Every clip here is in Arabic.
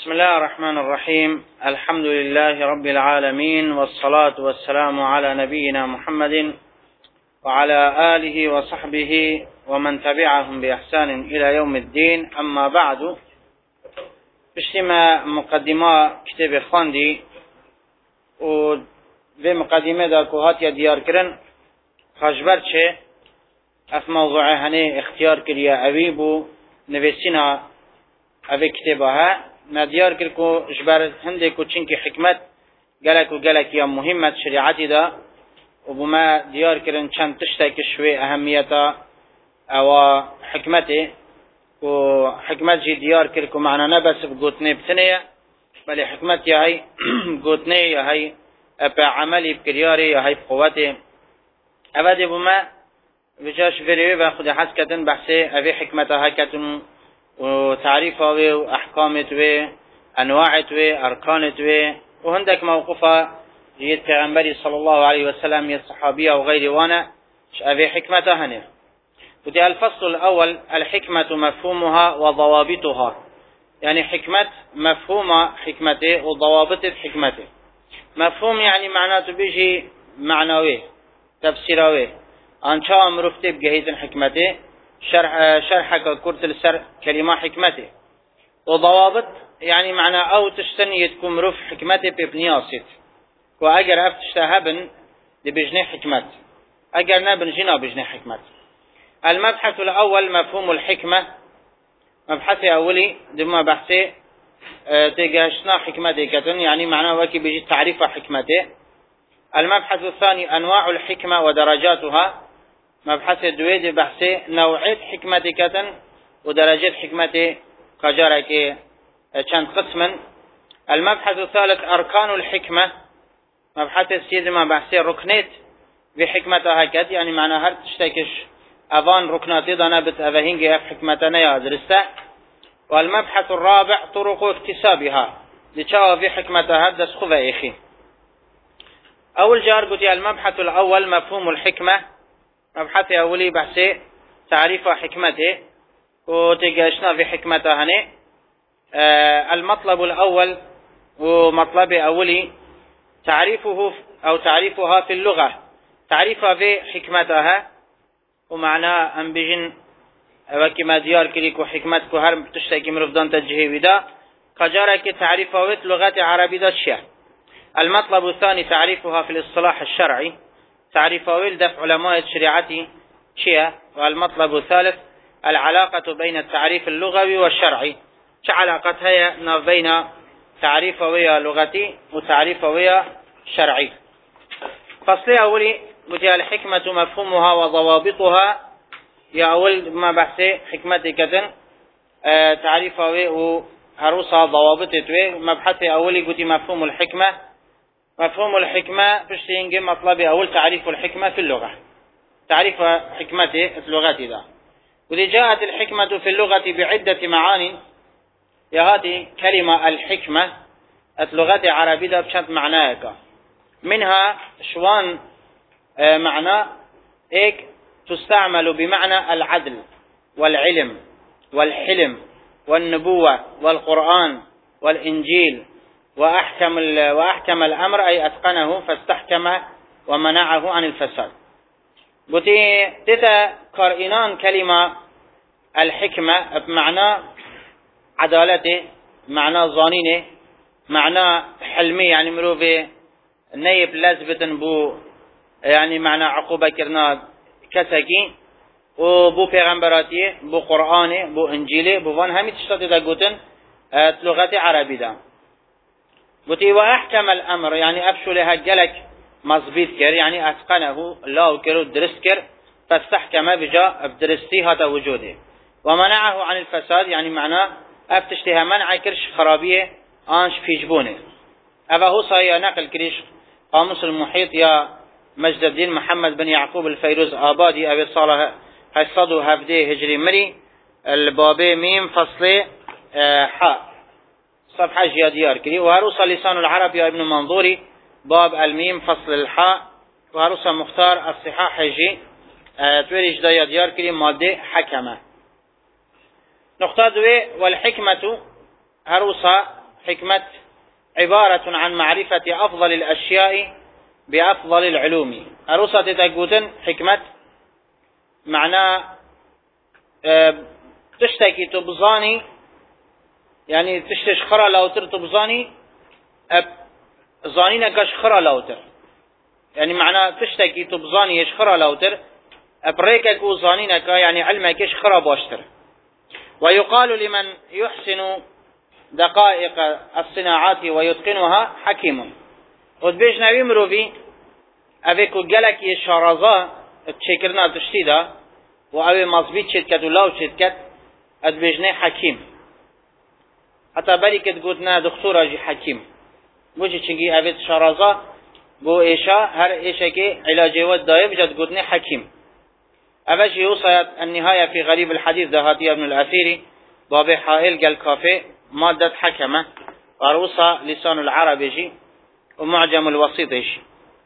بسم الله الرحمن الرحيم. الحمد لله رب العالمين، والصلاة والسلام على نبينا محمد وعلى آله وصحبه ومن تبعهم بإحسان إلى يوم الدين. أما بعد، بشتما مقدمة كتاب خواندي و في مقدمة دا كوهات يديار كرن خشبر چه اف موضوع هنه اختيار كريا اويبو نويسينا اوي كتابها مديار كركو جبر هنده كو چنك حكمت گلك و گلك يا مهمة شريعتي دا وبما ديار كرن چند تشتاك شوي اهميتا او حكمته و حكمت جي ديار كركو معنا نبس بقوتني بتنية بل حكمت يا هاي قوتني يا هاي ابا عملي بكرياري يا هاي بقوته ابدا بما بجاش فريوي باخد حسكتن بحثي ابي حكمتها كتن وتعريفها واحكامته وانواعته اركانته وهندك موقفه جيت پیغمبري صلى الله عليه وسلم يا الصحابيه وغيره وانا ابي حكمتها هنا. ودي الفصل الاول الحكمه مفهومها وضوابطها، يعني حكمه مفهومه حكمته وضوابط حكمته. مفهوم يعني معناته بيجي معنوي تفسيروي انشاء مرفته بجهيز حكمته شرحك كرت السر كلمة حكمته. وضوابط يعني معنى او تشتني تكون مرف حكمته ببنياست واجر افتشتهبن لبجني حكمت اجر نبن جنا بجني حكمت. المبحث الاول مفهوم الحكمة. مبحث اولي دم بحثي تجاشنا حكمته كتن يعني معناه وكي بيجي تعريف حكمته. المبحث الثاني انواع الحكمة ودرجاتها. مبحث دويد بحثي نوعية حكمة كتن ودرجات حكمة كجارك چند قسما. المبحث الثالث أركان الحكمة. مبحث السيدما بحثي ركنات بحكمتها كت يعني معنى هر تشتكش أفان ركنات دانا بتأفهنج اف حكمتنا يا درسته. والمبحث الرابع طرق اكتسابها لتشاو في حكمتها دس خذ اخي. أول جار قلت المبحث الأول مفهوم الحكمة. مبحث أولي بحثي تعريف حكمته وتجاشنا في حكمته هنا. المطلب الأول ومطلب أولي تعريفه أو تعريفها في اللغة، تعريفها في حكمتها ومعناه أن بجن وكما ديار كليك وحكمتك هرم تشتكي مرفضان تجهي ودا كجارك تعريفها في لغة عربية دشيا. المطلب الثاني تعريفها في الاصطلاح الشرعي، تعريفها دفع علماء الشريعة شيء. والمطلب الثالث العلاقة بين التعريف اللغوي والشرعي، علاقتها بين تعريفها لغتي وتعريفها شرعي. فصل أولي بتي الحكمة مفهومها وضوابطها. يا أول ما بحثي حكمة كذن تعريفها وهروسها ضوابطه. مبحث أولي بتي مفهوم الحكمة. مفهوم الحكمة بشتينجي مطلب أول تعريف الحكمة في اللغة، تعريف حكمته اللغة ذا. وإذا جاءت الحكمة في اللغة بعدة معاني، يا هذه كلمة الحكمة اللغة العربية بشتى معناها. منها شوان معنى إيك تستعمل بمعنى العدل والعلم والحلم والنبوة والقرآن والإنجيل وأحكم الأمر أي أتقنه فاستحكم ومنعه عن الفساد. بتي تتا قرئنان كلمة الحكمة بمعنى عدالته، معنى ظانينه، معنى حلمي يعني مروفي نيب لازبتن بو يعني معنى عقوبة كرنا كسكي وبو پیغمبراتي بو قرآنه بو انجيله بو وان همي تشتاته دا قوتن لغة عربي دا. بتي وأحكم الأمر يعني أفشو لها جلك مظبيط كر يعني أتقنه الله كر درست كر فاستحكم بجا بدرستي هذا وجوده. ومنعه عن الفساد يعني معناه أفتشتها منع كرش خرابية آنش فيجبونه. أبا هو صحيح نقل كريش قاموس المحيط يا مجد الدين محمد بن يعقوب الفيروز آبادي أبي صالح حصدو هفده هجري مري البابي ميم فصل حاء صفحة جياديار كري. وهروس لسان العرب يا ابن منظوري باب الميم فصل الحاء. وهروس مختار الصحاح يجي تويريج دا ياديار كري مادة حكمة. نقطة دوي والحكمة هروس حكمة عبارة عن معرفة أفضل الأشياء بأفضل العلوم. أروسا تتقوتن حكمة معنى تشتكي تبزاني، يعني تشتش خرا لوتر تبزاني زانينك خرا لوتر، يعني معنى تشتكي تبزاني يشخرا لوتر أبريكك وزانينك يعني علمك يشخرا باشتر. ويقال لمن يحسن دقائق الصناعات ويتقنها حكيم. وتبيش نبي مروفي أبيكو قلق يشارزا تشكرنا تشتيدا وأبي مصبيت شدكت ولاو شدكت أتبيجني حكيم. حتى بالك تقولنا دكتورة جي حكيم بوجي تشنجي أبي شارزا بو إيشا هر إيشا كي علاجي والدائب جد قلتني حكيم. أباش يوصيت النهاية في غريب الحديث ده هاتي ابن الأثيري باب حائل قال كافي مادة حكمة وروصة لسان العرب يجي ومعجم الوسيط يجي.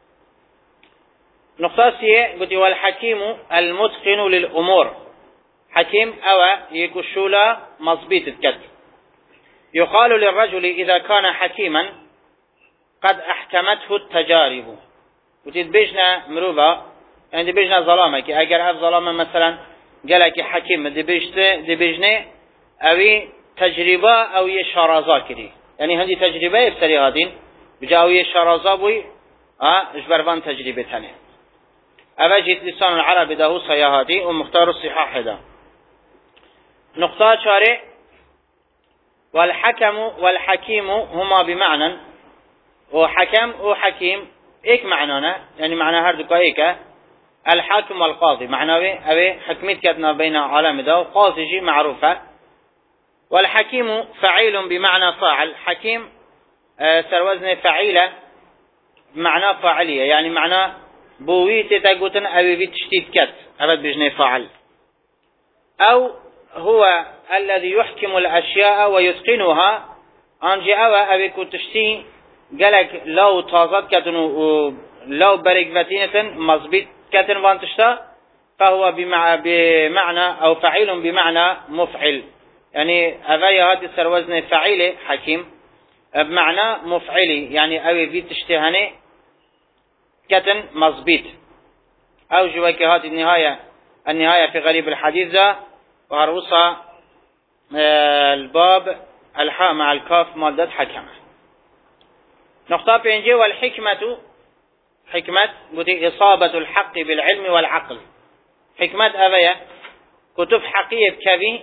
نقطة سيئة قلت والحكيم المتقن للأمور. حكيم أو يكشولا مصبيت الكتب. يقال للرجل إذا كان حكيما قد أحكمته التجارب. وتدبيجنا مروبا يعني دبيجنا ظلامك أجر أف ظلامة مثلا قالك حكيم دبيجنا أوي تجربة أو يشارزا كري، يعني هذه تجربة يبتري هذين بجاء يشارزا بوي إجبربان تجربة ثانية. أبجد لسان العرب ده صياهاتي ومختار الصحاح ده. نقطة شارع والحكم والحكيم هما بمعنى وحكم وحكيم ايك معنانا، يعني معنى هردوكا ايكا الحاكم والقاضي معناه اوي حكمت كتنا بين عالم ده وقاضي جي معروفة. والحكيم فعيل بمعنى فاعل. حكيم سروزن فعيلة بمعنى فاعلية، يعني معنى بوي تتاقوتن اوي بتشتيت كت ابد بجني فاعل. او هو الذي يحكم الاشياء ويتقنها انجي اوي كتشتي قالك لو تازد كتن لو برقفتينة مصبت كتن وانتشتا فهو بمعنى أو فعيل بمعنى مفعل، يعني أغاية هذه سروزن فعيل حكيم بمعنى مفعلي، يعني أوي في تشتهني كتن مصبت. أو جواك هذه النهاية في غريب الحديث ذا وهروصة الباب الحاء مع الكاف مادة حكمة. نقطة بينجي والحكمة حكمة بدي إصابة الحق بالعلم والعقل. حكمة أبيا كتب حقية بكبي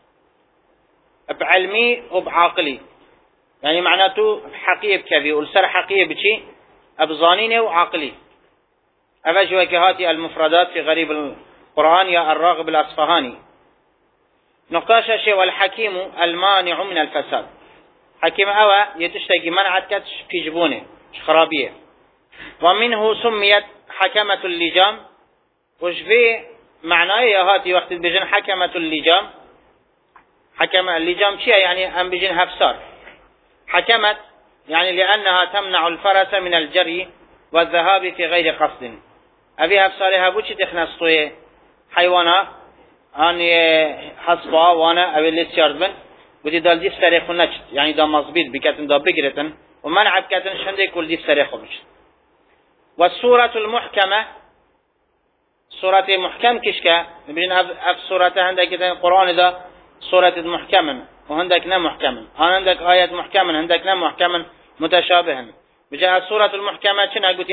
بعلمي وبعقلي، يعني معناته حقية بكبي والسر حقية بشي أبظانيني وعقلي. أبجي وكهاتي المفردات في غريب القرآن يا الراغب الأصفهاني. نقطة شاشة والحكيم المانع من الفساد. حكيم أوى يتشتكي منعت كتش في جبونه خرابية. ومنه سميت حكمة اللجام. وشفي معناه يا هاتي وقت بيجن حكمة اللجام. حكمة اللجام شيء يعني أم بيجن هفسار. حكمت يعني لأنها تمنع الفرس من الجري والذهاب في غير قصد. أبي هفسارها بوشي تخنصطوية حيوانا أني حصبا وانا أبي اللي تشاربن ودي دال ديف سريخو نجد، يعني دا مصبيت بكاتن دا بقرتن ومنع بكاتن شندي كل ديف سريخو نجد. والسورة المحكمة سورة محكم كشكا نبين أف سورة عندك القرآن دا سورة محكما وعندك نا محكما، عندك آيات محكما عندك نا محكما متشابها. بجاء السورة المحكمة كنا قلت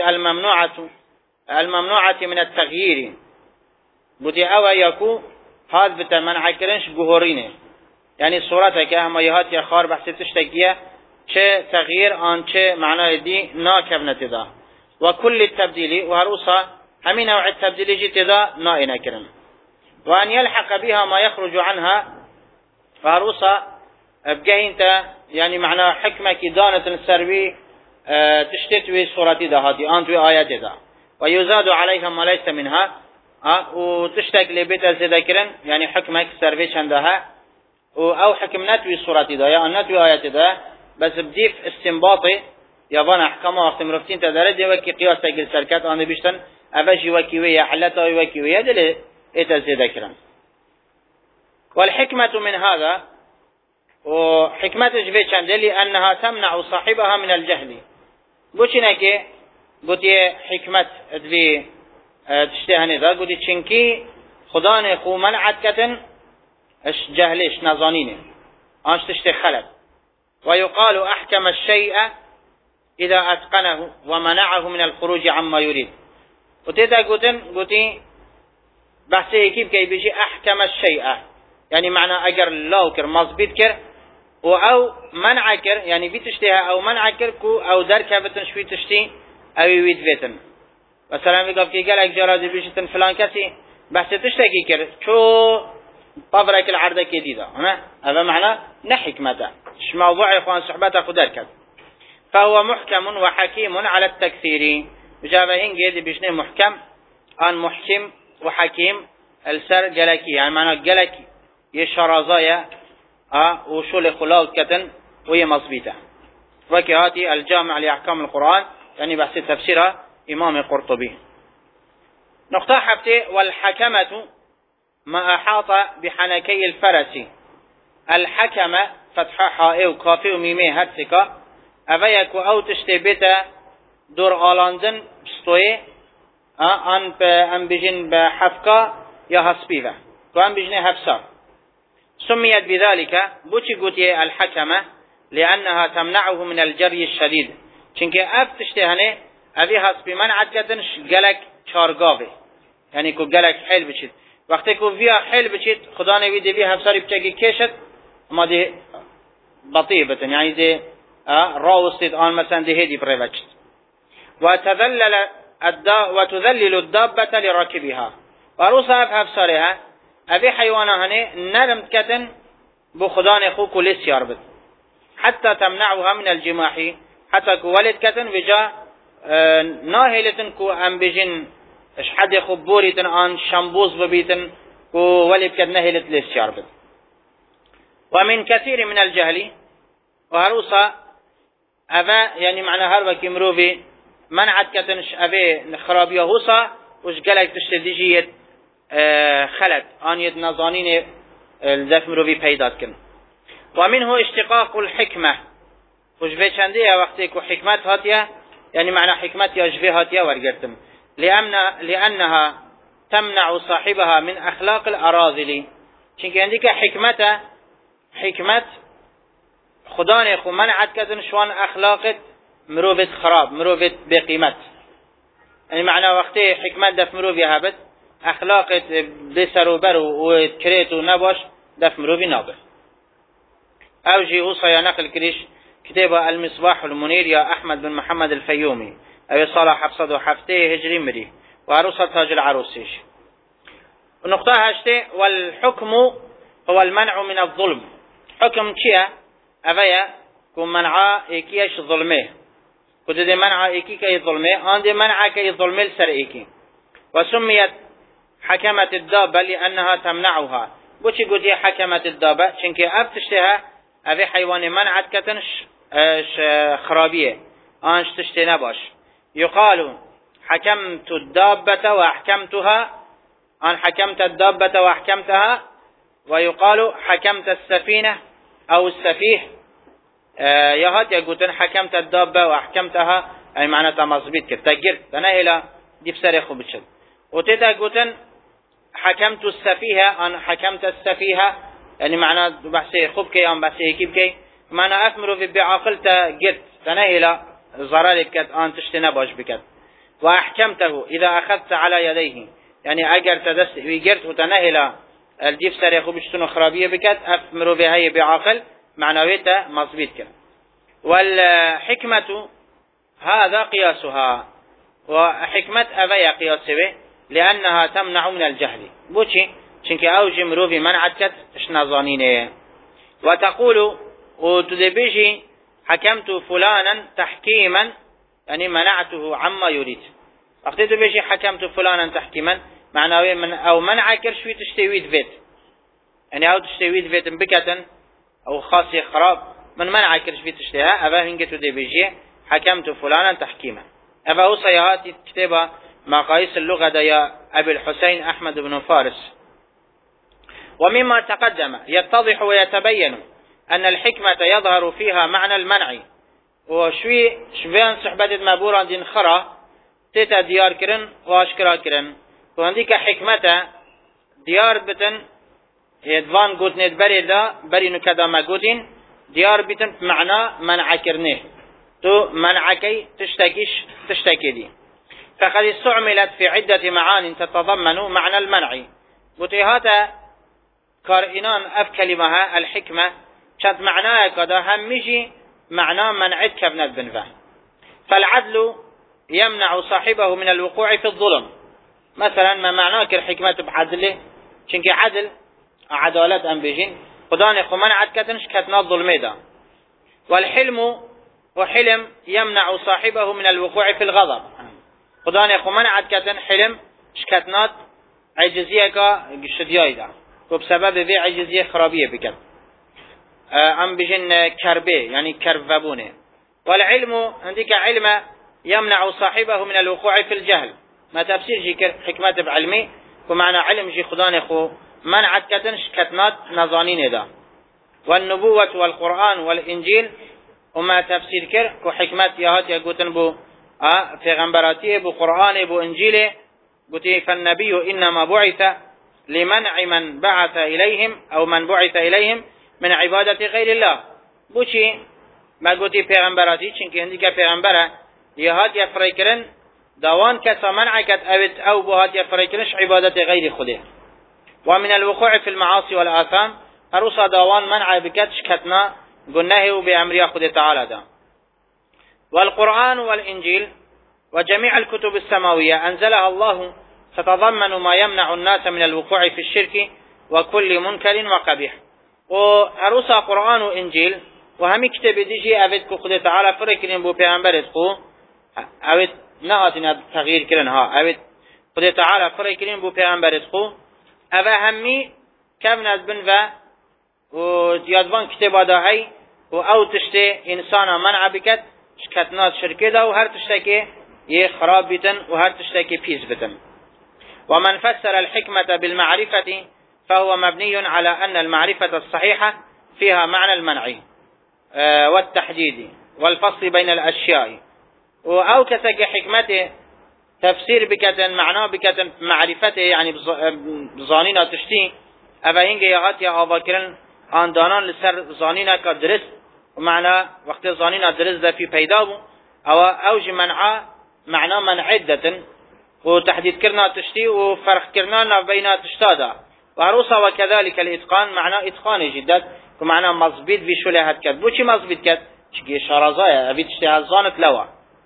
الممنوعة من التغيير قلت أوا يكو هذا بتمنع كرنش جهورينه، يعني صورتك اما يهات يا خار بحث تشتكيه چه تغيير آن چه معناه دي ناكب نتدا. وكل التبديل وهروسا همين نوع التبديل جي تدا نائنا كرم. وأن يلحق بها ما يخرج عنها وهروسا بقى انت يعني معناه حكمة كدانة السربي تشتتوي صورتي دا هاتي آنتوي آيات دا ويزاد عليها ما ليس منها وتشتك لبيت الزذكرن، يعني حكمة سربي شندها أو حكمناتوي صورتي دا يا أناتوي آيات دا بس بديف استنباطي يابان أحكامه وقت مرفتين تدرد وكي قياس تقل سركات أنا بيشتن أبجي وكيوية حلتا وكيوية دل إتزيد كرم. والحكمة من هذا وحكمتش في چنده لأنها تمنع صاحبها من الجهل بوچنكي قلت حكمت في تشتهني ذا قلت چنكي خدان خو منعت كتن اش جهلش نظانينه انش تشته خلق ويقال أحكم الشيء إذا أتقنه ومنعه من الخروج عما يريد وتيدا قلتي بحثي كيف كي بيجي أحكم الشيء يعني معنى أجر الله كر مظبط كر أو منع كر يعني بتشتها أو منع كر أو دركها بتنشوي تشتي أو يويد بيتن مثلا يقول كي قال أجراز بيجتن فلان كسي بحثي تشتكي كر شو طبرك العرضة كديدة هذا معنى نحكمته ايش موضوع يا اخوان صحبته خدركت فهو محكم وحكيم على التكثير بجابهين جيد بيشنه محكم ان محكم وحكيم السر جلكي يعني معنى جلكي يشرازايا وشول خلاص كتن وهي مظبوطه وكهاتي الجامع لاحكام القرآن يعني بحث تفسيرها امام القرطبي نقطه حبته والحكمه ما أحاط بحنكي الفرس الحكمة فتحة حائي وكافي وميمي هرسكا أبيك أو تشتبت دور آلاندن بستوي أن بجن بحفكا يا هسبيفة وأن بجن هفسا سميت بذلك بوشي قوتي الحكمة لأنها تمنعه من الجري الشديد چونك أف تشتهني أبي هسبي منعت كتنش قلق چارقاوي يعني كو قلق حيل بشد وقتی که ویا حل بچید خدا نویده بی هفساری بچگی کشت اما ده بطیع بتن یعنی ده راوستید آن مثلا ده هدی بروچت وتذلل الدابة لراكبها وروسا هفسارها ابي حيوانا هنه نرم كتن بو خدا نخو كل سيار بد حتى تمنعها من الجماح حتى كو ولد كتن وجا ناهلتن كو ام بجن اش حد خبوريتن آن شمبوز ببيتن ولب كد نهلت للسيار بد ومن كثير من الجهل وهروسا أبا يعني معنى هربك مروبي منعت كتنش أبي خرابيه هوسا وش قالك تشتديجية خلق آن يد نظانين الذف مروبي بيدات كن ومنه اشتقاق الحكمة وش بيشاندية وقتك وحكمت هاتيا يعني معنى حكمت يجفي هاتيا ورقرتم لأنها تمنع صاحبها من أخلاق الأراذل چونك عندك حكمة خداني خو منعت كذن شوان أخلاق مروفت خراب مروفت بقيمت يعني معنى وقته حكمت دف مروفي هابت أخلاق بسر وكريت ونباش دف مروفي نابه أوجي أوصى نقل كريش كتاب المصباح المنير يا أحمد بن محمد الفيومي أبي صالح حفصد وحفته هجري مري وعروسة تاج العروسيش ونقطة هشته والحكم هو المنع من الظلم حكم كيا أبيا كم منع إيكيش ظلمه كده دي منع إيكي كي ظلمه آن دي منع كي ظلمه لسر إيكي وسميت حكمة الدابة لأنها تمنعها بوشي قدي حكمة الدابة چنك أفتشتها أبي حيوان منعت كتنش خرابية آنش تشتي نباش يقال حكمت الدابة وأحكمتها أن حكمت الدابة وأحكمتها ويقال حكمت السفينة أو السفيه يهات يقولون حكمت الدابة وأحكمتها أي معنى تمظبيت كتجرت أنا إلى دي بسر خبشت وتدا يقولون حكمت السفيهة أن حكمت السفيهة يعني معنى بحثي خبكي أم بحثي كيبكي معنى أثمر في بعقلت جرت أنا إلى ضررك أن تشتنا باش بكت وأحكمته إذا أخذت على يديه يعني أجر تدست ويجرت وتنهل الجيف سري خبشتون خرابية بكت أثمر بهاي بعقل معنويته مظبيط كت والحكمة هذا قياسها وحكمة أبي قياسه لأنها تمنع من الجهل بوشي چنك أوجي مروفي منعت كت اشنظانينه وتقول وتدبيجي حكمت فلانا تحكيما يعني منعته عما يريد وقت تدبيجي حكمت فلانا تحكيما معناه أو منع كرشوي تشتويد فيت يعني أو تشتويد فيت بكتا أو خاصي خراب من منع كرشوي تشتها أبا هنجة تدبيجي حكمت فلانا تحكيما أبا هو صيحات كتابة مقاييس اللغة يا أبي الحسين أحمد بن فارس ومما تقدم يتضح ويتبين أن الحكمة يظهر فيها معنى المنع شوين صحبة مبورا دين خرا تيتا ديار كرن واشكرا كرن وهنديك حكمة ديار بتن هدوان قوتنت بري دا بري نكدا ما قوتين ديار بتن معنى منع كرنه تو منعكي تشتكي دي فقد استعملت في عدة معان تتضمن معنى المنع وتهاتا كارئنان اف كلمها الحكمة شد معناها كدا هميجي معنى منعت كبنت بنفه فالعدل يمنع صاحبه من الوقوع في الظلم مثلا ما معناك الحكمة بعدله چونك عدل عدالة ام بيجين خدان خو منعت كتنش كتنا الظلمي دا والحلم وحلم يمنع صاحبه من الوقوع في الغضب خدان خو منعت كتن حلم شكتنات عجزية كشدياي دا وبسبب بي عجزية خرابية بكت ام بيجين كربي يعني كرفبونه والعلم عندك علم يمنع صاحبه من الوقوع في الجهل ما تفسير جي حكمة بعلمي ومعنى علم جي خدان خو منعت كتنش كتنات نظانين دا والنبوة والقرآن والإنجيل وما تفسير كر كحكمات يهات يقولن بو في غنبراتيه بو قرآن بو إنجيله قلت فالنبي إنما بعث لمنع من بعث إليهم أو من بعث إليهم من عبادة غير الله بوشي ما قلت في غنبراتي چنك هندك في غنبرة يهات يفريكرن دوان كسا منعكت أو بوهات يفريكرنش عبادة غير خده ومن الوقوع في المعاصي والآثام أروسا دوان منع بكتش كتنا قلناه بأمر خده تعالى دا والقرآن والإنجيل وجميع الكتب السماوية أنزلها الله تتضمن ما يمنع الناس من الوقوع في الشرك وكل منكر وقبيح وأروسا قرآن وإنجيل وهمي كتب ديجي أفدكو خده تعالى فرقلين بو پیغمبرتكو أفد نهاتنا تغيير كرنها أفد خده تعالى فرقلين بو پیغمبرتكو اوه همی کم از بن و دیادوان کتاب داهی و او تشته انسان منع بکت شکتنات شرکه دا و هر تشته که یه خراب بیتن و هر تشته که پیز بیتن ومن فسر الحكمة بالمعرفة فهو مبني على أن المعرفة الصحيحة فيها معنى المنع والتحديد والفصل بين الأشياء أو كتك حكمته تفسير بكتن معناه بكتن معرفته يعني بظانينا تشتي أبا هنگه يغات يا آباكرن آندانان لسر ظانينا كدرس ومعنى وقت ظانينا درس ده في بيدابو أو أوج منعا معناه منعدة وتحديد كرنا تشتي وفرق كرنا بين تشتادا وعروسا وكذلك الإتقان معناه إتقان جدا ومعناه مضبط بشوله هاد كد بوشي مضبط كد شكي شرازايا أبي تشتي هالظانت لوا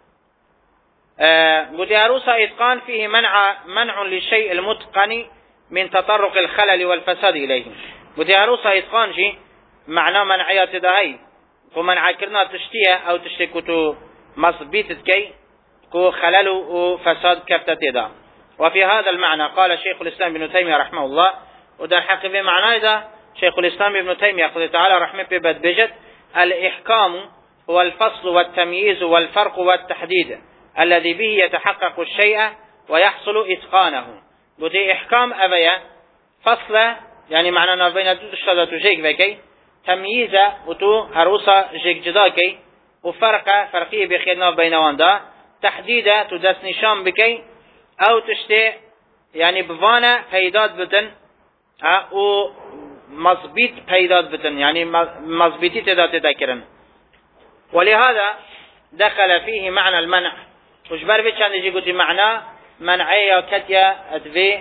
قلت عروسا إتقان فيه منع للشيء المتقن من تطرق الخلل والفساد إليه قلت عروسا إتقان جي معناه منعيات دهي ومنع كرنا تشتيه أو تشتي كتو مضبط كي كو خلل وفساد كفتت دا وفي هذا المعنى قال شيخ الإسلام ابن تيمية رحمه الله وده الحق بمعنى ذا شيخ الإسلام ابن تيمية قال تعالى رحمه ببد بجد الإحكام هو الفصل والتمييز والفرق والتحديد الذي به يتحقق الشيء ويحصل إتقانه قلت إحكام أبيا فصل يعني معنى بين تشتغل تجيك بكي تمييز وتو هروسا جيك جداكي فرقية بخيرنا بينوان دا تحديدا تدس نشان بكي او تشتي يعني بفانا فيداد بتن او مضبط فيداد بتن يعني مضبطي تذكرن ولهذا دخل فيه معنى المنع وجبر بيتشان يجي قلت معنى منعية كتيا ادفي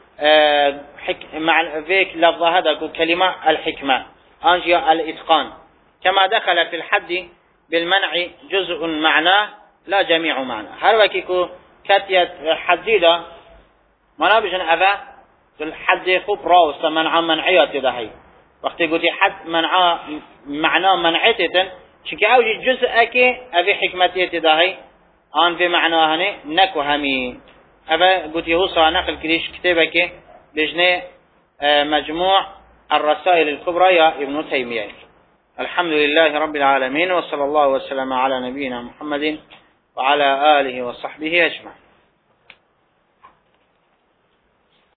فيك لفظ هذا كلمة الحكمة انجي الاتقان كما دخل في الحد بالمنع جزء معناه لا جميع معنى هر وكيكو كتيا حديدة منا بجن أذا الحد خوب راوس منع منعيات دهي وقت قلت حد منع معنى منعيتة شكي أوجي جزء أكي أبي حكمتي دهي آن في معنى هني نكو همي أبا قلت يوصى نقل كريش كتابك بجنة مجموع الرسائل الكبرى يا ابن تيمية. الحمد لله رب العالمين وصلى الله وسلم على نبينا محمد وعلى آله وصحبه أجمعين.